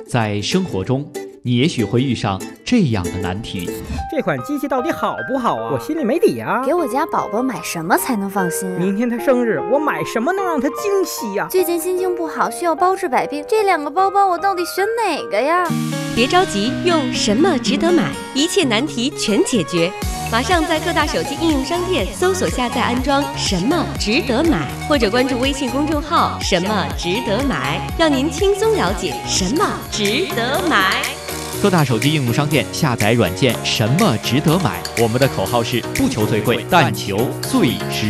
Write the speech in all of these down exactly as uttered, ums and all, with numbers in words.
在生活中，你也许会遇上这样的难题： 这款机器到底好不好啊？我心里没底啊。 给我家宝宝买什么才能放心啊？ 明天他生日，我买什么能让他惊喜呀？ 最近心情不好，需要包治百病，这两个包包我到底选哪个呀？ 别着急，用什么值得买，一切难题全解决。马上在各大手机应用商店搜索下载安装什么值得买，或者关注微信公众号什么值得买，让您轻松了解什么值得买。 各大手机应用商店下载软件什么值得买，我们的口号是不求最贵，但求最值。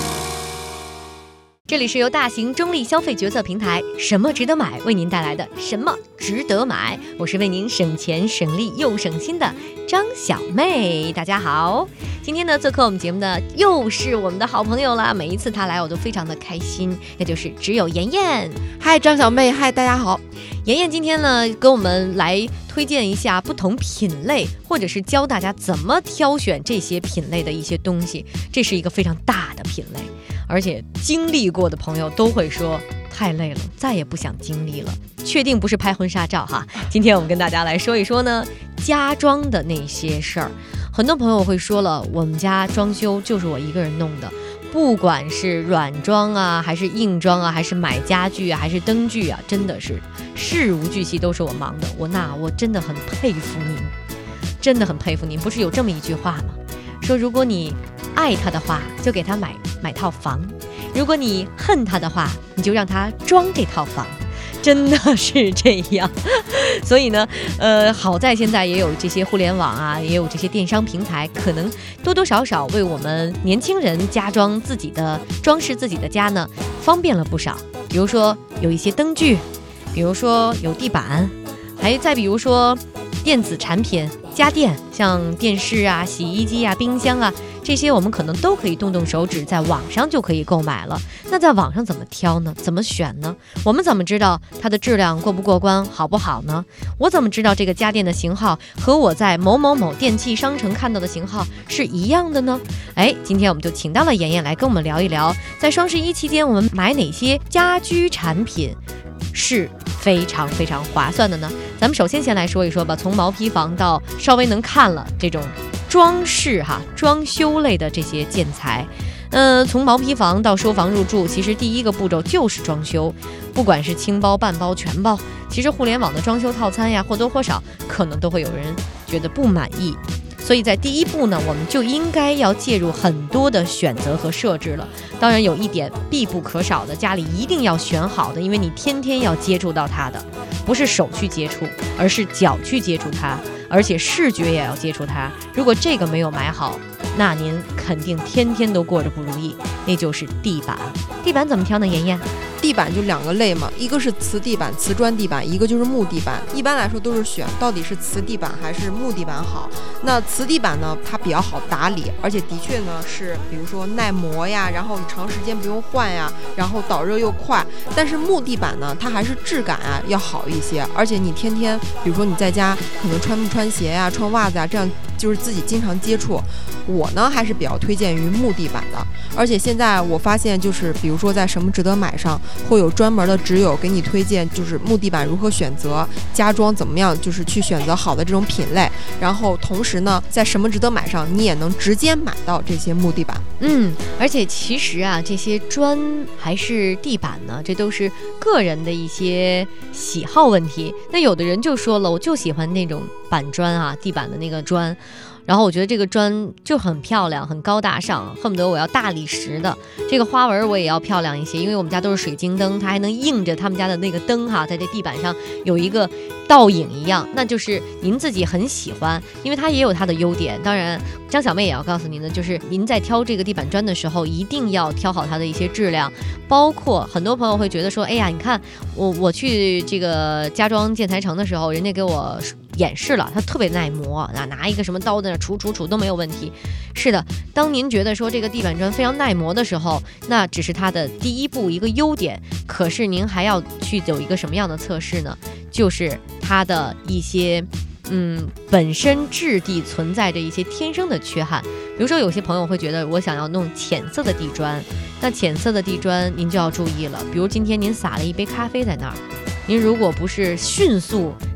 这里是由大型中立消费决策平台什么值得买为您带来的什么值得买，我是为您省钱省力又省心的张小妹。大家好，今天呢做客我们节目的又是我们的好朋友啦，每一次她来我都非常的开心，那就是只有妍妍。 嗨，张小妹，嗨，大家好。 妍妍今天呢跟我们来推荐一下不同品类，或者是教大家怎么挑选这些品类的一些东西，这是一个非常大的品类，而且经历过的朋友都会说太累了，再也不想经历了。确定不是拍婚纱照哈。今天我们跟大家来说一说呢家装的那些事儿。很多朋友会说了，我们家装修就是我一个人弄的，不管是软装啊还是硬装啊，还是买家具啊还是灯具啊，真的是事无巨细都是我忙的。我那我真的很佩服您，真的很佩服您。不是有这么一句话吗？说如果你爱他的话，就给他买买套房；如果你恨他的话，你就让他装这套房。真的是这样。所以呢呃，好在现在也有这些互联网啊，也有这些电商平台，可能多多少少为我们年轻人家装自己的装饰自己的家呢方便了不少。比如说有一些灯具，比如说有地板，还再比如说电子产品家电，像电视啊洗衣机啊冰箱啊，这些我们可能都可以动动手指在网上就可以购买了。那在网上怎么挑呢？怎么选呢？我们怎么知道它的质量过不过关，好不好呢？我怎么知道这个家电的型号和我在某某某电器商城看到的型号是一样的呢？哎，今天我们就请到了妍妍来跟我们聊一聊，在双十一期间我们买哪些家居产品是非常非常划算的呢？咱们首先先来说一说吧，从毛坯房到稍微能看了这种装饰哈装修类的这些建材，呃，从毛坯房到收房入住，其实第一个步骤就是装修，不管是轻包半包全包，其实互联网的装修套餐呀，或多或少可能都会有人觉得不满意。所以在第一步呢，我们就应该要介入很多的选择和设置了。当然有一点必不可少的，家里一定要选好的，因为你天天要接触到它的，不是手去接触，而是脚去接触它，而且视觉也要接触它。如果这个没有买好，那您肯定天天都过着不如意。那就是地板。地板怎么挑呢？妍妍， 地板就两个类嘛，一个是瓷地板、瓷砖地板，一个就是木地板。一般来说都是选到底是瓷地板还是木地板好。那瓷地板呢，它比较好打理，而且的确呢是比如说耐磨呀，然后你长时间不用换呀，然后导热又快。但是木地板呢，它还是质感啊要好一些，而且你天天比如说你在家可能穿不穿鞋呀、穿袜子啊，这样就是自己经常接触。我呢还是比较推荐于木地板的，而且现在我发现就是比如说在什么值得买上会有专门的挚友给你推荐，就是木地板如何选择，家装怎么样，就是去选择好的这种品类。然后同时呢，在什么值得买上，你也能直接买到这些木地板。 嗯，而且其实啊，这些砖还是地板呢，这都是个人的一些喜好问题。那有的人就说了，我就喜欢那种板砖啊，地板的那个砖。然后我觉得这个砖就很漂亮，很高大上，恨不得我要大理石的，这个花纹我也要漂亮一些，因为我们家都是水晶灯，它还能映着他们家的那个灯哈，在这地板上有一个倒影一样，那就是您自己很喜欢，因为它也有它的优点。当然张小妹也要告诉您的，就是您在挑这个地板砖的时候，一定要挑好它的一些质量，包括很多朋友会觉得说，哎呀，你看我我去这个家装建材城的时候，人家给我演示了，它特别耐磨啊，拿一个什么刀在那杵杵杵都没有问题。是的，当您觉得说这个地板砖非常耐磨的时候，那只是它的第一步一个优点，可是您还要去有一个什么样的测试呢？就是它的一些嗯本身质地存在着一些天生的缺憾。比如说有些朋友会觉得我想要弄浅色的地砖，那浅色的地砖您就要注意了，比如今天您撒了一杯咖啡在那儿，您如果不是迅速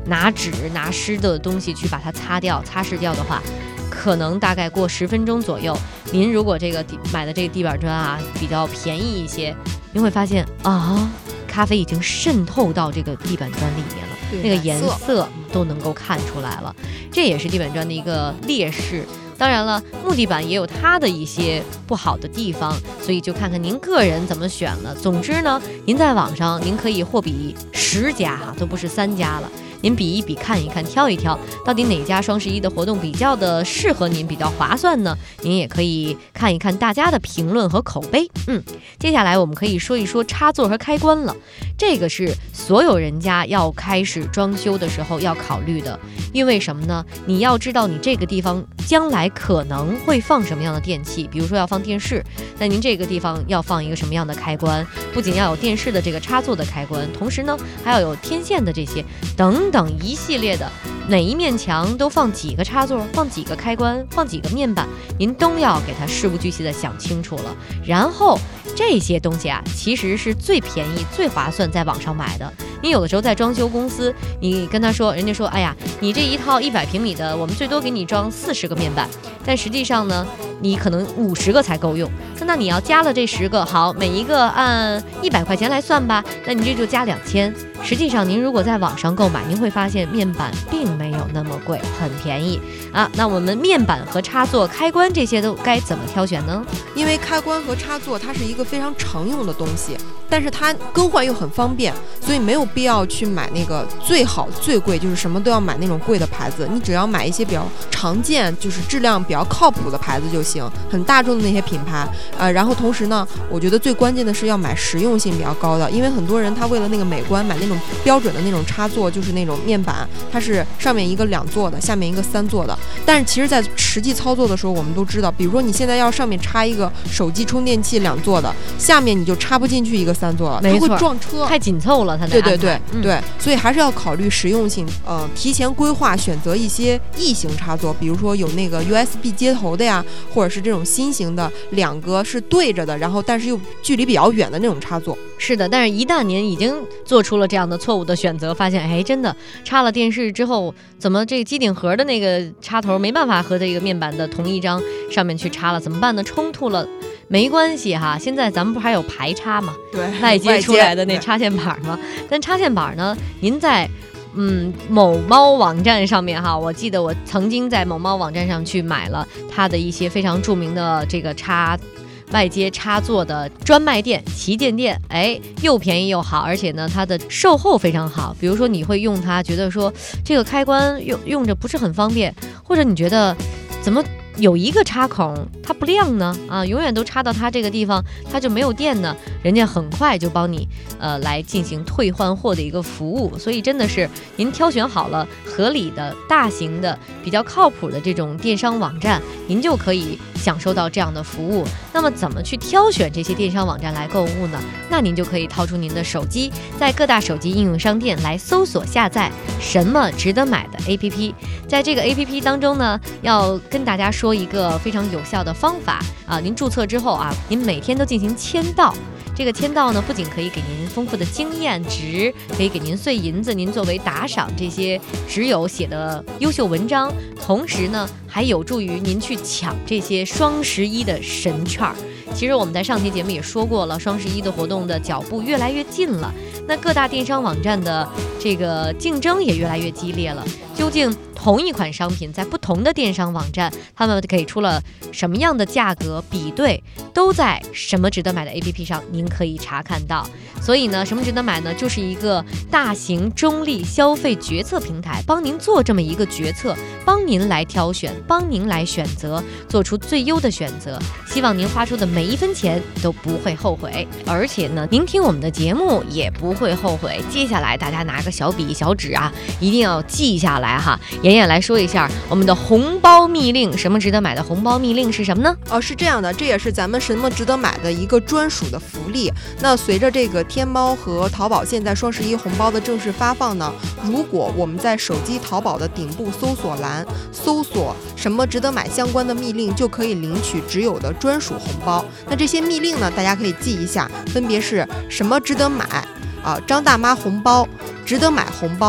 拿纸拿湿的东西去把它擦掉擦拭掉的话，可能大概过十分钟左右，您如果这个买的这个地板砖啊比较便宜一些，您会发现啊，咖啡已经渗透到这个地板砖里面了，那个颜色都能够看出来了，这也是地板砖的一个劣势。当然了，木地板也有它的一些不好的地方，所以就看看您个人怎么选了。总之呢，您在网上您可以货比十家哈，都不是三家了。您比一比，看一看，挑一挑，到底哪家双十一的活动比较的适合您，比较划算呢？您也可以看一看大家的评论和口碑。嗯，接下来我们可以说一说插座和开关了。这个是所有人家要开始装修的时候要考虑的，因为什么呢？你要知道你这个地方将来可能会放什么样的电器，比如说要放电视，那您这个地方要放一个什么样的开关？不仅要有电视的这个插座的开关，同时呢还要有天线的这些等等一系列的，哪一面墙都放几个插座，放几个开关，放几个面板，您都要给它事无巨细的想清楚了。然后这些东西啊，其实是最便宜最划算在网上买的。你有的时候在装修公司，你跟他说，人家说哎呀，你这一套一百平米的，我们最多给你装四十个面板，但实际上呢你可能五十个才够用，那你要加了这十个，好，每一个按一百块钱来算吧，那你这就加两千。实际上您如果在网上购买，您会发现面板并没有那么贵，很便宜啊。那我们面板和插座开关这些都该怎么挑选呢？ 因为开关和插座它是一个非常常用的东西，但是它更换又很方便，所以没有必要去买那个最好最贵，就是什么都要买那种贵的牌子，你只要买一些比较常见就是质量比较靠谱的牌子就行，很大众的那些品牌呃，然后同时呢我觉得最关键的是要买实用性比较高的，因为很多人他为了那个美观买那种标准的那种插座，就是那种面板，它是上面一个两座的，下面一个三座的，但是其实在实际操作的时候我们都知道，比如说你现在要上面插一个手机充电器两座的，下面你就插不进去一个三座了，它会撞车， 太紧凑了它的。 对对对、嗯、对，所以还是要考虑实用性，呃，提前规划选择一些异形插座，比如说有那个 U S B 接头的呀，或者是这种新型的两个是对着的，然后但是又距离比较远的那种插座。 是的，但是一旦您已经做出了这样的错误的选择，发现哎，真的插了电视之后，怎么这个机顶盒的那个插头没办法和这个面板的同一张上面去插了，怎么办呢？冲突了。没关系哈，现在咱们不还有排插吗？ 对， 外接出来的那插线板吗？但插线板呢，您在嗯某猫网站上面哈，我记得我曾经在某猫网站上去买了它的一些非常著名的这个插外接插座的专卖店旗舰店，哎，又便宜又好，而且呢它的售后非常好。比如说你会用它觉得说这个开关用用着不是很方便，或者你觉得怎么有一个插孔它不亮呢？啊，永远都插到它这个地方，它就没有电呢。人家很快就帮你呃来进行退换货的一个服务，所以真的是您挑选好了合理的、大型的、比较靠谱的这种电商网站，您就可以享受到这样的服务。那么怎么去挑选这些电商网站来购物呢？那您就可以掏出您的手机，在各大手机应用商店来搜索下载什么值得买的 A P P。在这个 A P P 当中呢，要跟大家说一个非常有效的方法啊！您注册之后啊，您每天都进行签到。这个签到呢，不仅可以给您丰富的经验值，可以给您碎银子，您作为打赏这些只有写的优秀文章，同时呢，还有助于您去抢这些双十一的神券。其实我们在上期节目也说过了，双十一的活动的脚步越来越近了，那各大电商网站的这个竞争也越来越激烈了。究竟同一款商品在不同的电商网站，他们给出了什么样的价格比对，都在什么值得买的 A P P 上您可以查看到。所以呢，什么值得买呢，就是一个大型中立消费决策平台，帮您做这么一个决策，帮您来挑选，帮您来选择，做出最优的选择。希望您花出的每一分钱都不会后悔，而且呢，您听我们的节目也不会后悔。接下来大家拿个小笔小纸啊，一定要记下来哈。妍妍来说一下我们的红包密令，什么值得买的红包密令是什么呢？ 哦，是这样的，这也是咱们什么值得买的一个专属的福利。那随着这个天猫和淘宝现在双十一红包的正式发放呢，如果我们在手机淘宝的顶部搜索栏搜索什么值得买相关的密令，就可以领取只有的专属红包。那这些密令呢，大家可以记一下，分别是什么值得买啊，张大妈红包，值得买红包，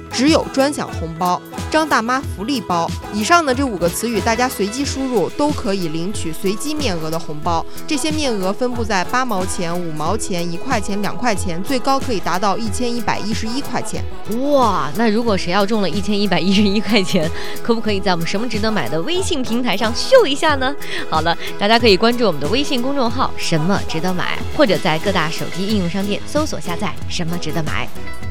只有专享红包、张大妈福利包。以上的这五个词语，大家随机输入都可以领取随机面额的红包。这些面额分布在八毛钱、五毛钱、一块钱、两块钱，最高可以达到一千一百一十一块钱。 哇，那如果谁要中了一千一百一十一块钱，可不可以在我们什么值得买的微信平台上秀一下呢？好了，大家可以关注我们的微信公众号什么值得买，或者在各大手机应用商店搜索下载什么值得买。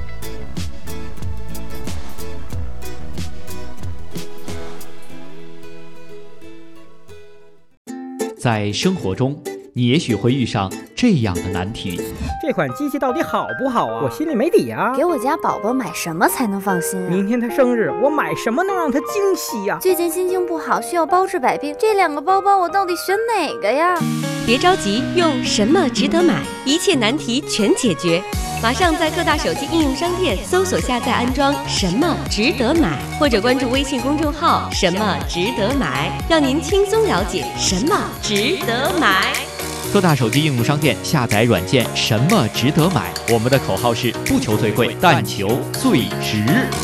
在生活中，你也许会遇上这样的难题： 这款机器到底好不好啊？我心里没底啊。 给我家宝宝买什么才能放心啊？ 明天他生日，我买什么能让他惊喜呀？ 最近心情不好，需要包治百病，这两个包包我到底选哪个呀？ 别着急，用什么值得买，一切难题全解决。马上在各大手机应用商店搜索下载安装什么值得买，或者关注微信公众号什么值得买，让您轻松了解什么值得买。 各大手机应用商店下载软件什么值得买，我们的口号是不求最贵，但求最值。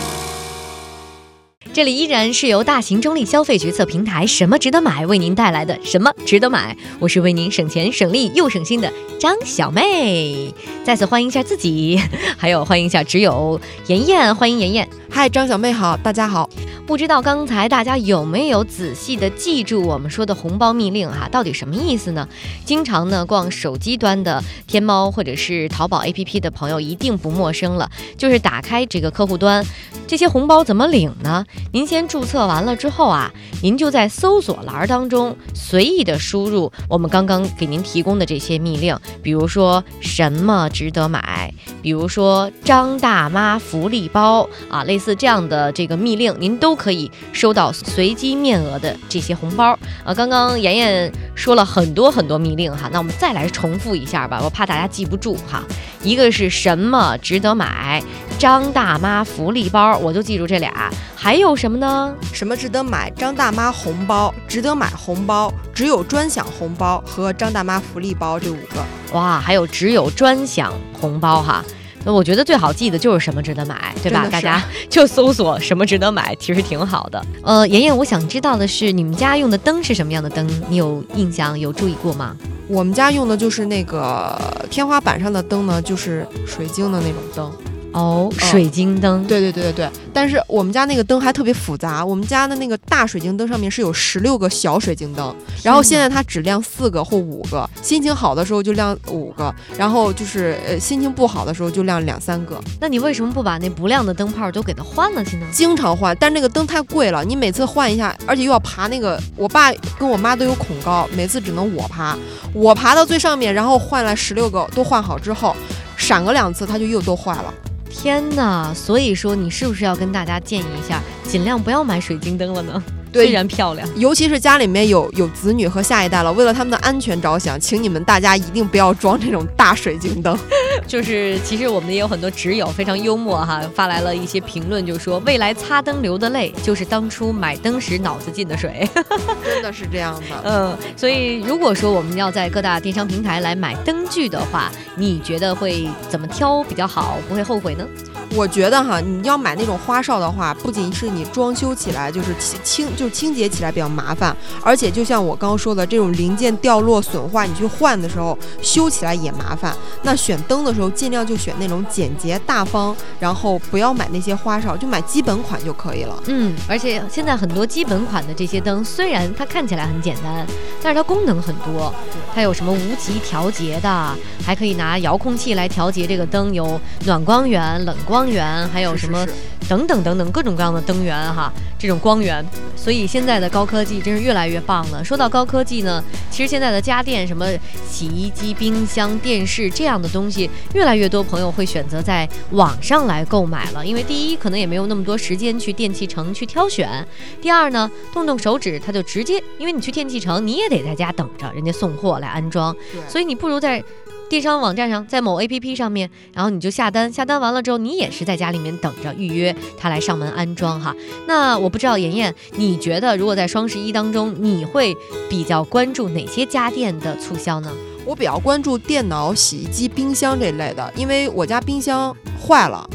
这里依然是由大型中立消费决策平台什么值得买为您带来的什么值得买，我是为您省钱省力又省心的张小妹。再次欢迎一下自己，还有欢迎一下只有妍妍，欢迎妍妍。 嗨，张小妹好，大家好。 不知道刚才大家有没有仔细的记住我们说的红包密令哈，到底什么意思呢？经常呢逛手机端的天猫或者是淘宝 A P P 的朋友一定不陌生了，就是打开这个客户端，这些红包怎么领呢？您先注册完了之后啊，您就在搜索栏当中随意的输入我们刚刚给您提供的这些密令，比如说什么值得买，比如说张大妈福利包啊，类似这样的这个密令，您都可以收到随机面额的这些红包啊。刚刚妍妍说了很多很多密令哈，那我们再来重复一下吧，我怕大家记不住哈。一个是什么值得买，张大妈福利包，我就记住这俩。还有什么呢？ 什么值得买，张大妈红包，值得买红包，只有专享红包和张大妈福利包，这五个。 哇，还有只有专享红包哈。那我觉得最好记的就是什么值得买，对吧？大家就搜索什么值得买，其实挺好的。呃，妍妍，我想知道的是，你们家用的灯是什么样的灯？你有印象、有注意过吗？ 我们家用的就是那个天花板上的灯呢，就是水晶的那种灯。 哦，水晶灯、 嗯，对对对对对。但是我们家那个灯还特别复杂，我们家的那个大水晶灯上面是有十六个小水晶灯，然后现在它只亮四个或五个，心情好的时候就亮五个，然后就是呃心情不好的时候就亮两三个。 那你为什么不把那不亮的灯泡都给它换了去呢？ 经常换，但那个灯太贵了，你每次换一下，而且又要爬那个，我爸跟我妈都有恐高，每次只能我爬，我爬到最上面，然后换了十六个都换好之后，闪个两次它就又都坏了。 天哪！所以说你是不是要跟大家建议一下，尽量不要买水晶灯了呢？ 对， 虽然漂亮， 尤其是家里面有有子女和下一代了，为了他们的安全着想，请你们大家一定不要装这种大水晶灯。 就是其实我们也有很多挚友非常幽默哈，发来了一些评论，就说未来擦灯流的泪，就是当初买灯时脑子进的水。 真的是这样的。 嗯，所以如果说我们要在各大电商平台来买灯具的话，你觉得会怎么挑比较好，不会后悔呢？ 我觉得哈，你要买那种花哨的话，不仅是你装修起来就是清就是清洁起来比较麻烦，而且就像我刚刚说的，这种零件掉落损坏，你去换的时候修起来也麻烦。那选灯的时候尽量就选那种简洁大方，然后不要买那些花哨，就买基本款就可以了。 嗯，而且现在很多基本款的这些灯，虽然它看起来很简单，但是它功能很多。它有什么无极调节的，还可以拿遥控器来调节这个灯，有暖光源、冷光源，还有什么等等等等各种各样的灯源哈，这种光源。所以现在的高科技真是越来越棒了。说到高科技呢，其实现在的家电，什么洗衣机、冰箱、电视这样的东西，越来越多朋友会选择在网上来购买了。因为第一，可能也没有那么多时间去电器城去挑选；第二呢，动动手指它就直接，因为你去电器城你也得在家等着人家送货来安装，所以你不如在电商网站上，在某 A P P 上面，然后你就下单，下单完了之后，你也是在家里面等着预约他来上门安装哈。那我不知道妍妍，你觉得如果在双十一当中，你会比较关注哪些家电的促销呢？ 我比较关注电脑、洗衣机、冰箱这类的，因为我家冰箱坏了，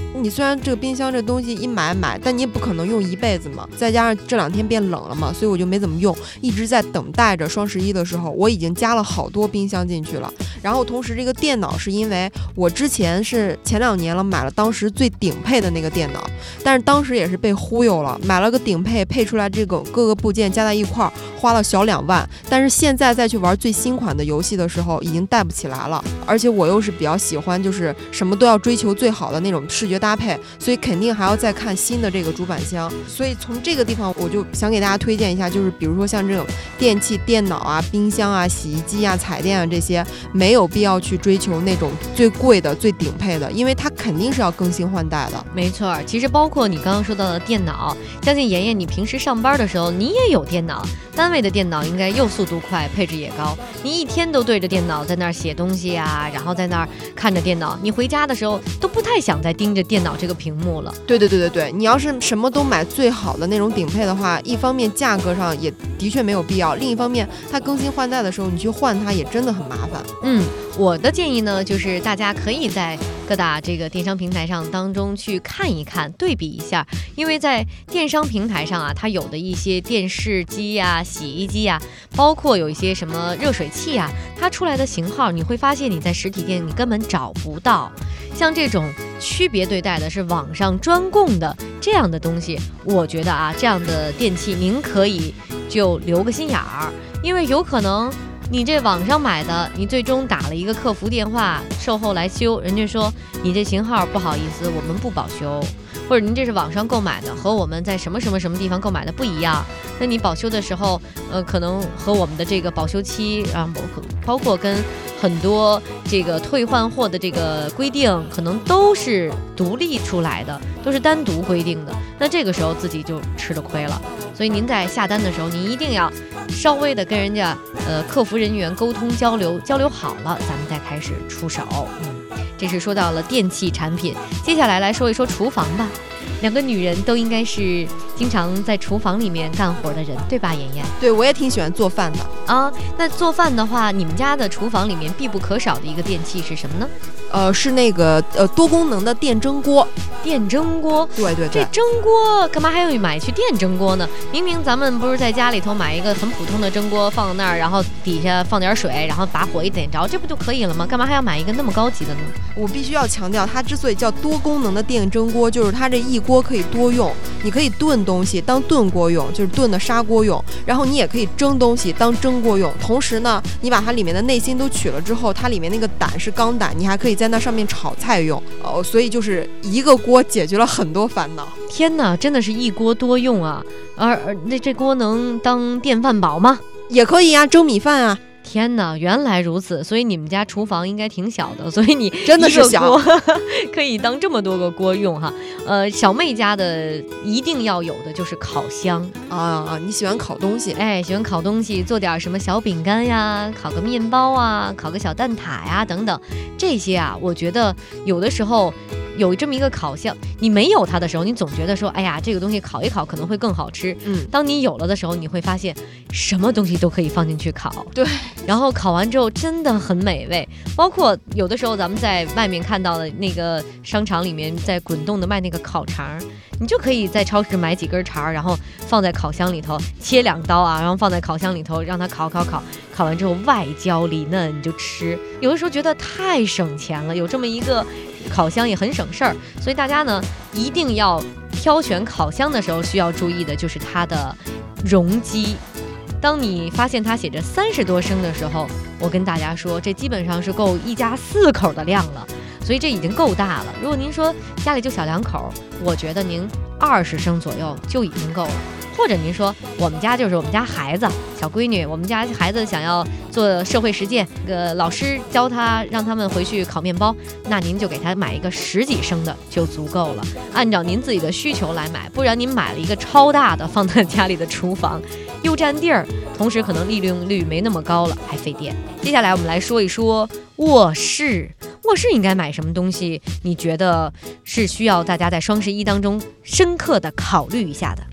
你虽然这个冰箱这东西一买买，但你也不可能用一辈子嘛，再加上这两天变冷了嘛，所以我就没怎么用，一直在等待着双十一的时候，我已经加了好多冰箱进去了。然后同时这个电脑是因为我之前是前两年了买了当时最顶配的那个电脑，但是当时也是被忽悠了，买了个顶配配出来这个各个部件加在一块儿花了小两万，但是现在再去玩最新款的游戏的时候已经带不起来了，而且我又是比较喜欢就是什么都要追求最好的那种视觉搭配，所以肯定还要再看新的这个主板箱。所以从这个地方我就想给大家推荐一下，就是比如说像这种电器电脑啊冰箱啊洗衣机啊彩电啊这些，没有必要去追求那种最贵的最顶配的，因为它肯定是要更新换代的。 没错，其实包括你刚刚说到的电脑，相信妍妍你平时上班的时候你也有电脑，单位的电脑应该又速度快配置也高，你一天都对着电脑在那儿写东西啊，然后在那儿看着电脑，你回家的时候都不太想再盯着电脑这个屏幕了。 对对对对对，你要是什么都买最好的那种顶配的话，一方面价格上也的确没有必要，另一方面它更新换代的时候你去换它也真的很麻烦。 嗯，我的建议呢就是大家可以在各大这个电商平台上当中去看一看对比一下，因为在电商平台上啊，它有的一些电视机呀、洗衣机呀，包括有一些什么热水器啊，它出来的型号你会发现你在实体店你根本找不到，像这种区别对待的是网上专供的这样的东西，我觉得啊这样的电器您可以就留个心眼儿，因为有可能你这网上买的，你最终打了一个客服电话，售后来修，人家说你这型号不好意思，我们不保修，或者您这是网上购买的，和我们在什么什么什么地方购买的不一样，那你保修的时候，呃，可能和我们的这个保修期啊，包括跟很多这个退换货的这个规定，可能都是独立出来的，都是单独规定的，那这个时候自己就吃了亏了。所以您在下单的时候，您一定要稍微的跟人家呃客服人员沟通交流，交流好了，咱们再开始出手。嗯，这是说到了电器产品，接下来来说一说厨房吧。两个女人都应该是经常在厨房里面干活的人，对吧，妍妍？ 对，我也挺喜欢做饭的啊。那做饭的话，你们家的厨房里面必不可少的一个电器是什么呢？ 呃，是那个呃多功能的电蒸锅。 电蒸锅， 对对对。 这蒸锅干嘛还要买去电蒸锅呢？明明咱们不是在家里头买一个很普通的蒸锅放那儿，然后底下放点水，然后把火一点着，这不就可以了吗？干嘛还要买一个那么高级的呢？ 我必须要强调，它之所以叫多功能的电蒸锅，就是它这一锅可以多用，你可以炖东西当炖锅用，就是炖的砂锅用，然后你也可以蒸东西当蒸锅用，同时呢，你把它里面的内芯都取了之后，它里面那个胆是钢胆，你还可以在那上面炒菜用哦，所以就是一个锅解决了很多烦恼。 天哪，真的是一锅多用啊！而而那这锅能当电饭煲吗？ 也可以啊，蒸米饭啊。 天哪，原来如此，所以你们家厨房应该挺小的，所以你真的是小， 可以当这么多个锅用哈。呃，小妹家的一定要有的就是烤箱啊啊！你喜欢烤东西？ 哎，喜欢烤东西，做点什么小饼干呀，烤个面包啊，烤个小蛋挞呀等等，这些啊，我觉得有的时候。有这么一个烤箱，你没有它的时候，你总觉得说，哎呀，这个东西烤一烤可能会更好吃。嗯，当你有了的时候，你会发现什么东西都可以放进去烤。 对， 然后烤完之后真的很美味。包括有的时候咱们在外面看到的那个商场里面在滚动的卖那个烤肠，你就可以在超市买几根肠，然后放在烤箱里头，切两刀啊，然后放在烤箱里头让它烤烤烤，烤完之后外焦里嫩，你就吃。有的时候觉得太省钱了，有这么一个烤箱也很省事儿，所以大家呢一定要挑选烤箱的时候需要注意的就是它的容积。当你发现它写着三十多升的时候，我跟大家说，这基本上是够一家四口的量了，所以这已经够大了。如果您说家里就小两口，我觉得您二十升左右就已经够了。或者您说我们家就是我们家孩子小闺女，我们家孩子想要做社会实践，这个老师教他让他们回去烤面包，那您就给他买一个十几升的就足够了，按照您自己的需求来买，不然您买了一个超大的放在家里的厨房，又占地儿，同时可能利用率没那么高了，还费电。接下来我们来说一说卧室。卧室应该买什么东西？你觉得是需要大家在双十一当中深刻的考虑一下的？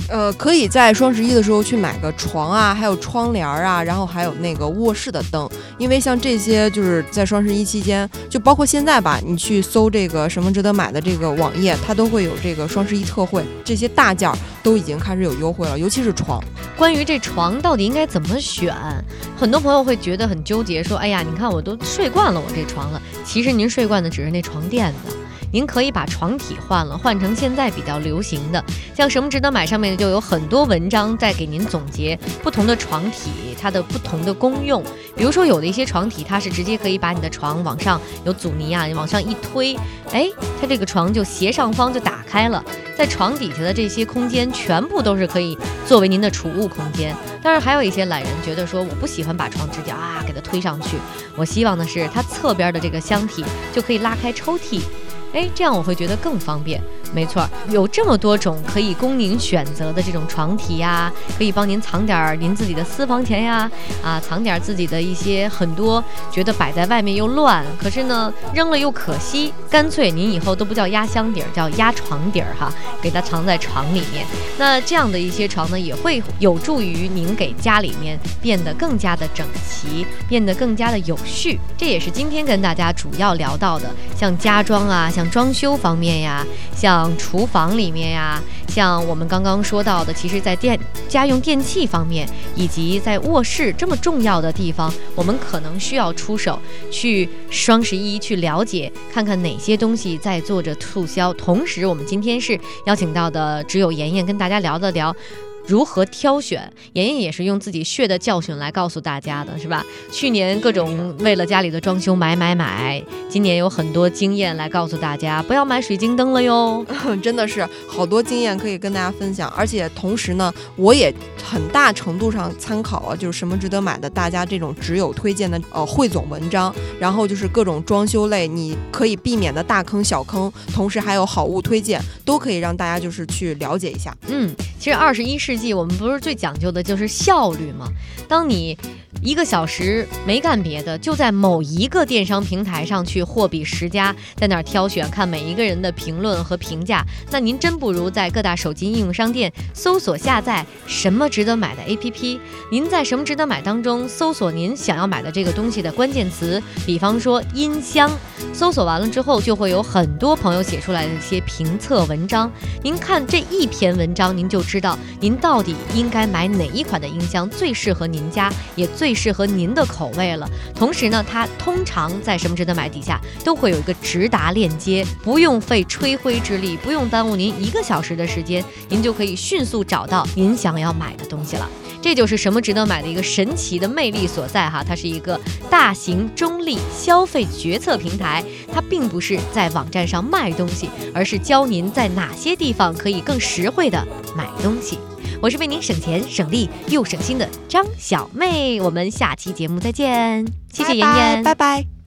呃，可以在双十一的时候去买个床啊，还有窗帘啊，然后还有那个卧室的灯，因为像这些就是在双十一期间，就包括现在吧，你去搜这个什么值得买的这个网页，它都会有这个双十一特惠，这些大件都已经开始有优惠了，尤其是床。 关于这床到底应该怎么选，很多朋友会觉得很纠结，说哎呀，你看我都睡惯了我这床了，其实您睡惯的只是那床垫子。您可以把床体换了，换成现在比较流行的，像什么值得买上面就有很多文章在给您总结不同的床体它的不同的功用。比如说有的一些床体它是直接可以把你的床往上有阻尼啊，往上一推，哎，它这个床就斜上方就打开了，在床底下的这些空间全部都是可以作为您的储物空间。当然还有一些懒人觉得说我不喜欢把床直接啊给它推上去，我希望的是它侧边的这个箱体就可以拉开抽屉，哎，这样我会觉得更方便。没错，有这么多种可以供您选择的这种床体呀，可以帮您藏点您自己的私房钱呀，啊，藏点自己的一些很多觉得摆在外面又乱，可是呢扔了又可惜，干脆您以后都不叫压箱底儿，叫压床底儿哈，给它藏在床里面。那这样的一些床呢，也会有助于您给家里面变得更加的整齐，变得更加的有序。这也是今天跟大家主要聊到的，像家装啊，像装修方面呀，像厨房里面呀，像我们刚刚说到的，其实在电家用电器方面，以及在卧室这么重要的地方，我们可能需要出手去双十一去了解，看看哪些东西在做着促销。同时我们今天是邀请到的只有妍妍跟大家聊了聊如何挑选，妍妍也是用自己血的教训来告诉大家的，是吧？去年各种为了家里的装修买买买，今年有很多经验来告诉大家，不要买水晶灯了哟。 真的是好多经验可以跟大家分享，而且同时呢，我也很大程度上参考了就是什么值得买的大家这种只有推荐的呃汇总文章，然后就是各种装修类你可以避免的大坑小坑，同时还有好物推荐，都可以让大家就是去了解一下。 嗯，其实二十一世纪我们不是最讲究的就是效率吗？当你一个小时没干别的，就在某一个电商平台上去货比十家，在那儿挑选看每一个人的评论和评价，那您真不如在各大手机应用商店搜索下载什么值得买的 A P P， 您在什么值得买当中搜索您想要买的这个东西的关键词，比方说音箱，搜索完了之后就会有很多朋友写出来的一些评测文章，您看这一篇文章您就知道您到底应该买哪一款的音箱最适合您家，也最适合您的口味了。同时呢，它通常在什么值得买底下都会有一个直达链接，不用费吹灰之力，不用耽误您一个小时的时间，您就可以迅速找到您想要买的东西了。这就是什么值得买的一个神奇的魅力所在哈，它是一个大型中立消费决策平台，它并不是在网站上卖东西，而是教您在哪些地方可以更实惠的买东西。我是为您省钱省力又省心的张小妹，我们下期节目再见，谢谢妍妍， 拜拜。拜拜。